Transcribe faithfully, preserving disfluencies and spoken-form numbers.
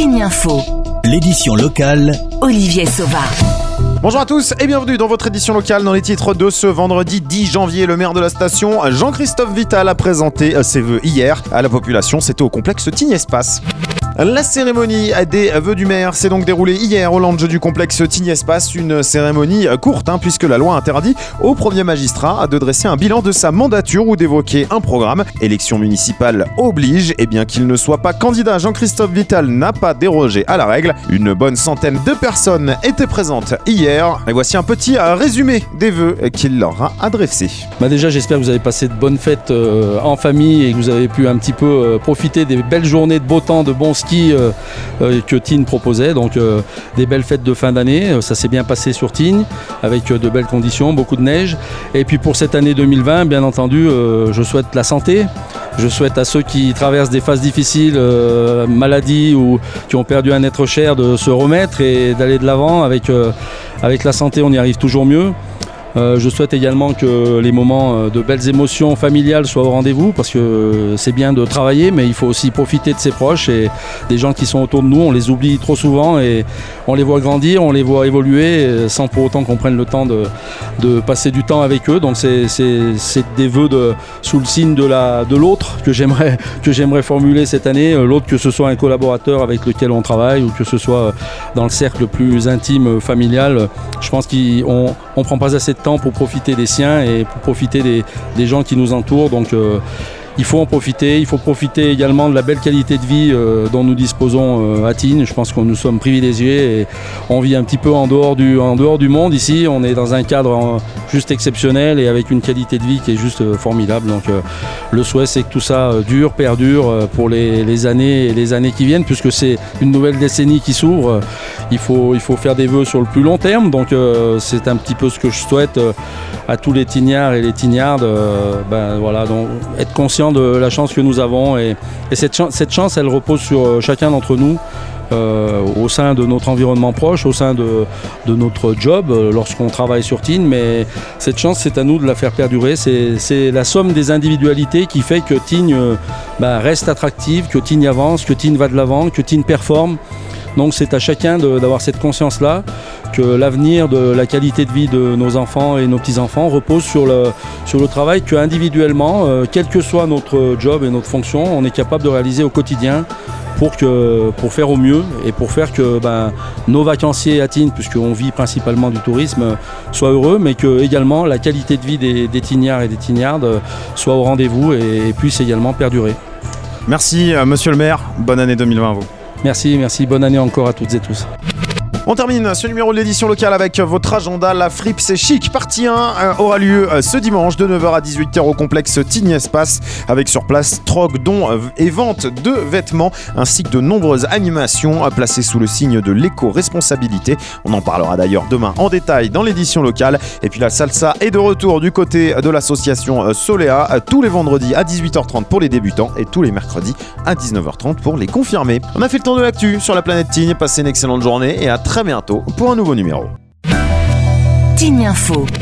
Tignes Info. L'édition locale. Olivier Sauva. Bonjour à tous et bienvenue dans votre édition locale. Dans les titres de ce vendredi dix janvier, le maire de la station, Jean-Christophe Vital, a présenté ses vœux hier à la population. C'était au complexe Tignes Espace. La cérémonie des vœux du maire s'est donc déroulée hier au lounge du complexe Tignes Espace. Une cérémonie courte hein, puisque la loi interdit au premier magistrat de dresser un bilan de sa mandature ou d'évoquer un programme. Élection municipale oblige, et bien qu'il ne soit pas candidat, Jean-Christophe Vital n'a pas dérogé à la règle. Une bonne centaine de personnes étaient présentes hier. Et voici un petit résumé des vœux qu'il leur a adressés. Bah déjà, j'espère que vous avez passé de bonnes fêtes euh, en famille et que vous avez pu un petit peu euh, profiter des belles journées de beau temps, de bons ski euh, euh, que Tignes proposait. Donc euh, des belles fêtes de fin d'année. Ça s'est bien passé sur Tignes avec euh, de belles conditions, beaucoup de neige. Et puis pour cette année deux mille vingt, bien entendu, euh, je souhaite la santé. Je souhaite à ceux qui traversent des phases difficiles, euh, maladies ou qui ont perdu un être cher, de se remettre et d'aller de l'avant. Avec, euh, avec la santé, on y arrive toujours mieux. Euh, je souhaite également que les moments de belles émotions familiales soient au rendez-vous, parce que c'est bien de travailler, mais il faut aussi profiter de ses proches et des gens qui sont autour de nous. On les oublie trop souvent et on les voit grandir, on les voit évoluer sans pour autant qu'on prenne le temps de, de passer du temps avec eux. Donc c'est, c'est, c'est des vœux de, sous le signe de, la, de l'autre que j'aimerais, que j'aimerais formuler cette année. L'autre, que ce soit un collaborateur avec lequel on travaille ou que ce soit dans le cercle plus intime, familial. Je pense qu'on ne prend pas assez de temps pour profiter des siens et pour profiter des, des gens qui nous entourent. Donc euh, il faut en profiter. Il faut profiter également de la belle qualité de vie euh, dont nous disposons euh, à Tignes. Je pense que nous sommes privilégiés et on vit un petit peu en dehors du, en dehors du monde ici. On est dans un cadre en, juste exceptionnel et avec une qualité de vie qui est juste euh, formidable. Donc euh, le souhait, c'est que tout ça euh, dure, perdure euh, pour les, les années et les années qui viennent, puisque c'est une nouvelle décennie qui s'ouvre. Il faut, il faut faire des vœux sur le plus long terme. Donc euh, c'est un petit peu ce que je souhaite euh, à tous les Tignards et les Tignardes. Euh, ben, voilà, donc, être conscient de la chance que nous avons et, et cette, chance, cette chance elle repose sur chacun d'entre nous euh, au sein de notre environnement proche, au sein de, de notre job euh, lorsqu'on travaille sur Tignes, mais cette chance c'est à nous de la faire perdurer. C'est, c'est la somme des individualités qui fait que Tignes euh, bah, reste attractive, que Tignes avance, que Tignes va de l'avant, que Tignes performe. Donc c'est à chacun de, d'avoir cette conscience-là, que l'avenir de la qualité de vie de nos enfants et nos petits-enfants repose sur le, sur le travail qu'individuellement, euh, quel que soit notre job et notre fonction, on est capable de réaliser au quotidien pour, que, pour faire au mieux et pour faire que ben, nos vacanciers à Tignes, puisqu'on vit principalement du tourisme, soient heureux, mais que également la qualité de vie des, des Tignards et des Tignardes soit au rendez-vous et, et puisse également perdurer. Merci euh, monsieur le maire, bonne année deux mille vingt à vous. Merci, merci, bonne année encore à toutes et tous. On termine ce numéro de l'édition locale avec votre agenda. La Fripe c'est chic, partie un euh, aura lieu euh, ce dimanche de neuf heures à dix-huit heures au complexe Tignes Espace, avec sur place troc, dons euh, et vente de vêtements, ainsi que de nombreuses animations euh, placées sous le signe de l'éco-responsabilité. On en parlera d'ailleurs demain en détail dans l'édition locale. Et puis la salsa est de retour du côté de l'association euh, Soléa, euh, tous les vendredis à dix-huit heures trente pour les débutants et tous les mercredis à dix-neuf heures trente pour les confirmés. On a fait le tour de l'actu sur la planète Tignes. Passez une excellente journée et à très bientôt pour un nouveau numéro. Tignes Info.